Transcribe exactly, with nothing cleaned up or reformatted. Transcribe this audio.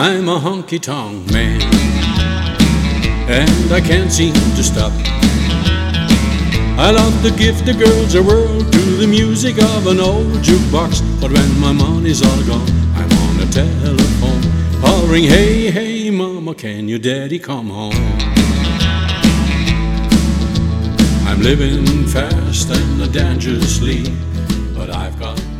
I'm a honky-tonk man, and I can't seem to stop. I love to give the girls a whirl to the music of an old jukebox. But when my money's all gone, I'm on the telephone, hollering, hey, hey, mama, can your daddy come home? I'm living fast and dangerously, but I've got